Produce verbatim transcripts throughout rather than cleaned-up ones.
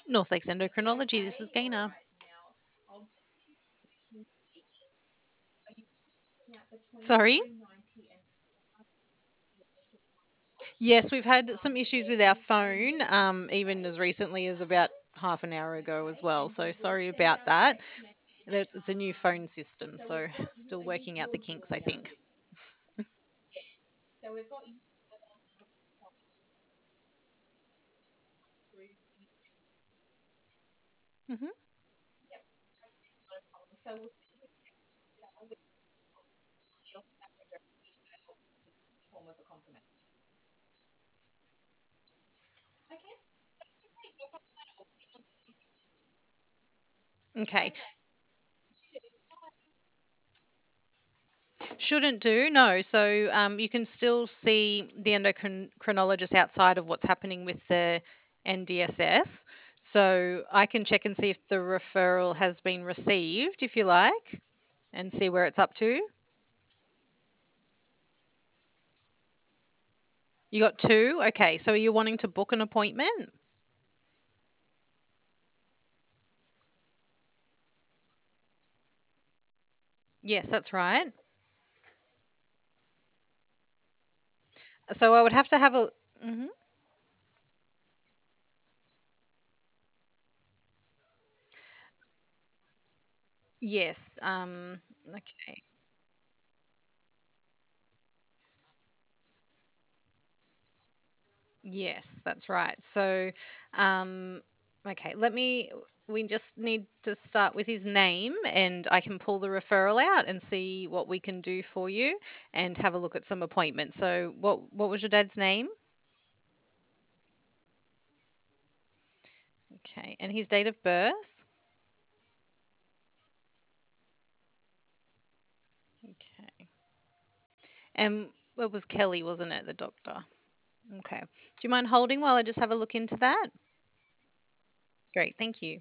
North Lakes Endocrinology. This is Gaina. Sorry? Yes, we've had some issues with our phone, um, even as recently as about half an hour ago as well. So sorry about that. There's- It's a new phone system, so still working out the kinks, I think. Hmm. Okay. Shouldn't do, no. So um, you can still see the endocrinologist outside of what's happening with the N D S S. So I can check and see if the referral has been received, if you like, and see where it's up to. You got two? Okay. So are you wanting to book an appointment? Yes, that's right. So I would have to have a. Mhm. Yes. Um, okay. Yes, that's right. So, um, okay, let me. We just need to start with his name, and I can pull the referral out and see what we can do for you, and have a look at some appointments. So, what what was your dad's name? Okay, and his date of birth. Okay, and it was Kelly, wasn't it, the doctor? Okay. Do you mind holding while I just have a look into that? Great, thank you.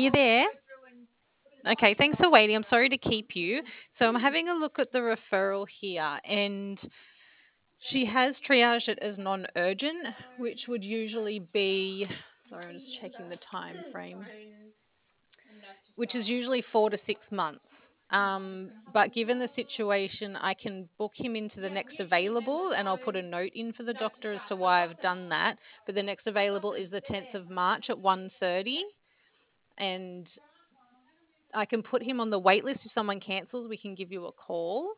you there? Okay, thanks for waiting. I'm sorry to keep you. So I'm having a look at the referral here, and she has triaged it as non-urgent, which would usually be, sorry, I'm just checking the time frame, which is usually four to six months. Um, but given the situation, I can book him into the next available, and I'll put a note in for the doctor as to why I've done that. But the next available is the tenth of March at one thirty, and I can put him on the wait list. If someone cancels, we can give you a call.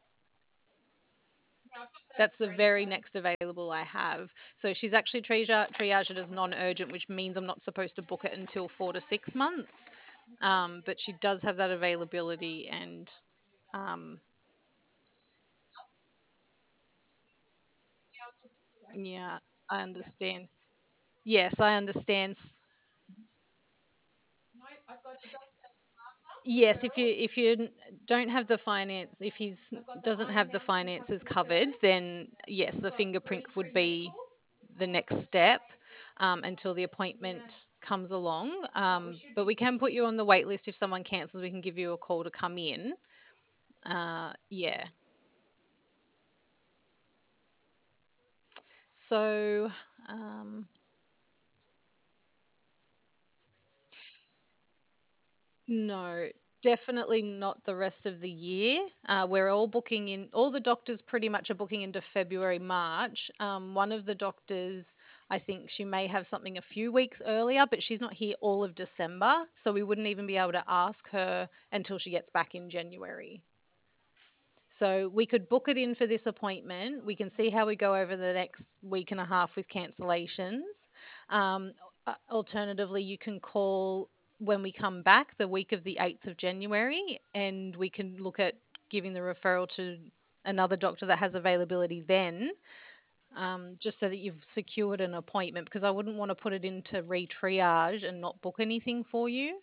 That's the very next available I have. So she's actually triage- triaged as non-urgent, which means I'm not supposed to book it until four to six months. Um, but she does have that availability, and um, yeah, I understand. Yes, I understand. Yes, if you if you n- don't have the finance, if he's doesn't have the finances covered, then yes, the fingerprint would be the next step um, until the appointment comes along. Um, but we can put you on the wait list if someone cancels. We can give you a call to come in. Uh, yeah. So um, no, definitely not the rest of the year. Uh, we're all booking in, all the doctors pretty much are booking into February, March. Um, one of the doctors, I think she may have something a few weeks earlier, but she's not here all of December. So we wouldn't even be able to ask her until she gets back in January. So we could book it in for this appointment. We can see how we go over the next week and a half with cancellations. Um, uh, Alternatively, you can call when we come back the week of the eighth of January, and we can look at giving the referral to another doctor that has availability then, um, just so that you've secured an appointment, because I wouldn't want to put it into re-triage and not book anything for you.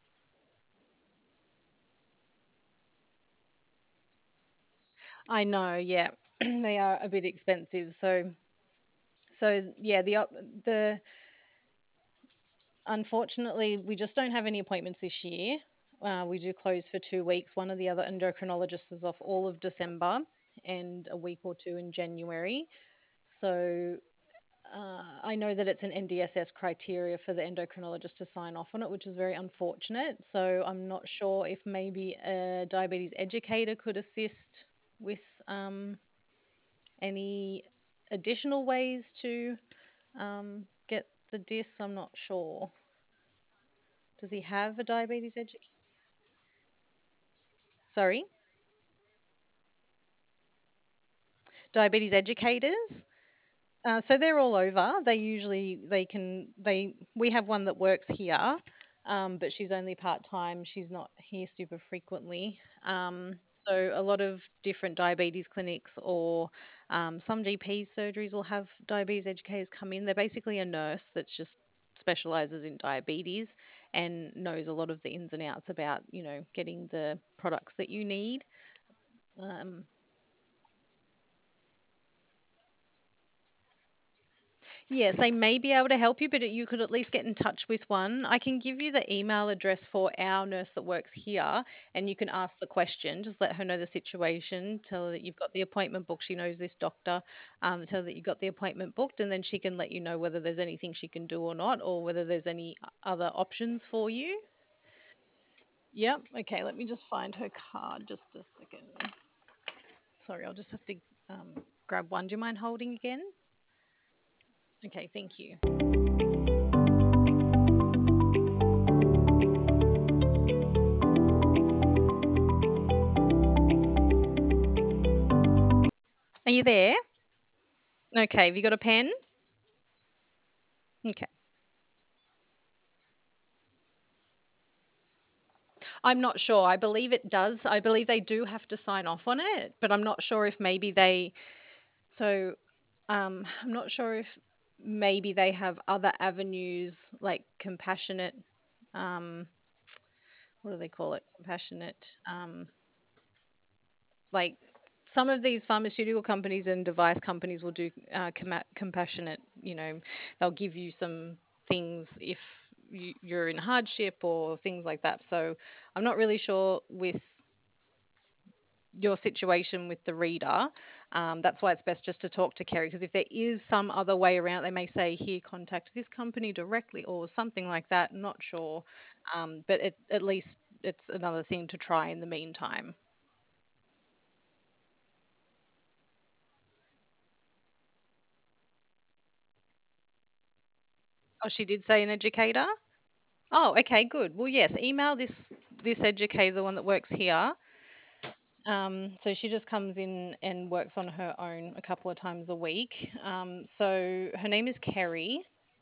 I know, yeah, they are a bit expensive. So So yeah, the op- the unfortunately we just don't have any appointments this year. Uh, we do close for two weeks. One of the other endocrinologists is off all of December and a week or two in January. So uh, I know that it's an N D S S criteria for the endocrinologist to sign off on it, which is very unfortunate. So I'm not sure if maybe a diabetes educator could assist with um, any additional ways to um, get the disc. I'm not sure. Does he have a diabetes educator? Sorry, diabetes educators. Uh, so they're all over. They usually they can they we have one that works here, um, but she's only part time. She's not here super frequently. Um, so a lot of different diabetes clinics or um, some G P surgeries will have diabetes educators come in. They're basically a nurse that's just specializes in diabetes and knows a lot of the ins and outs about you know getting the products that you need. Um, Yes, they may be able to help you, but you could at least get in touch with one. I can give you the email address for our nurse that works here, and you can ask the question. Just let her know the situation. Tell her that you've got the appointment booked. She knows this doctor. Um, tell her that you've got the appointment booked, and then she can let you know whether there's anything she can do or not, or whether there's any other options for you. Yep. Okay. Let me just find her card. Just a second. Sorry, I'll just have to um, grab one. Do you mind holding again? Okay. Thank you. Are you there? Okay, have you got a pen? Okay. I'm not sure. I believe it does. I believe they do have to sign off on it, but I'm not sure if maybe they. So um, I'm not sure if maybe they have other avenues like compassionate. Um, what do they call it? Compassionate. Um, like some of these pharmaceutical companies and device companies will do uh, com- compassionate. You know, they'll give you some things if you, you're in hardship or things like that. So I'm not really sure with your situation with the reader. Um, that's why it's best just to talk to Kerry, because if there is some other way around, they may say, here, contact this company directly or something like that. Not sure. Um, but it, at least it's another thing to try in the meantime. Oh, she did say an educator? Oh, okay, good. Well, yes, email this this educator, the one that works here. Um, so she just comes in and works on her own a couple of times a week. Um, so her name is Kerry.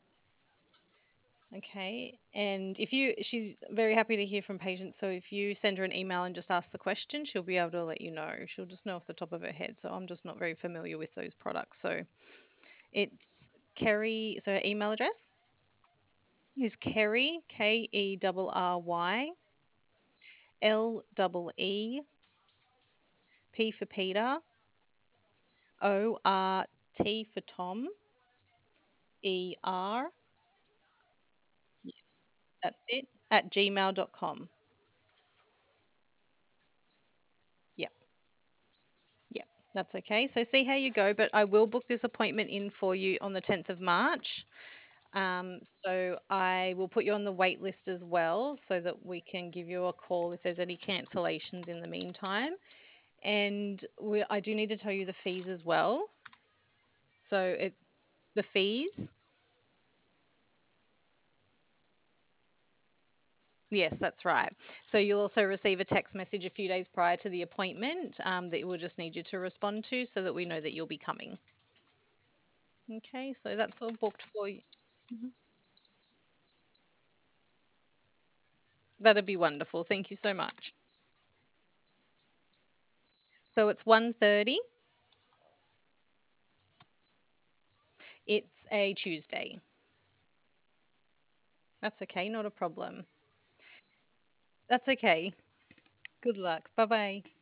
Okay. And if you, she's very happy to hear from patients. So if you send her an email and just ask the question, she'll be able to let you know. She'll just know off the top of her head. So I'm just not very familiar with those products. So it's Kerry. So her email address is Kerry, K E R R Y, L E E, P for Peter, O R T for Tom, E R. Yes, that's it, at gmail dot com. Yep. Yep, that's okay. So see how you go, but I will book this appointment in for you on the tenth of March. Um, so I will put you on the wait list as well so that we can give you a call if there's any cancellations in the meantime. And we, I do need to tell you the fees as well. So it the fees, yes, that's right. So you'll also receive a text message a few days prior to the appointment um, that we'll just need you to respond to so that we know that you'll be coming. Okay, so that's all booked for you. Mhm. That'd be wonderful. Thank you so much. So it's one thirty. It's a Tuesday. That's okay, not a problem. That's okay. Good luck. Bye bye.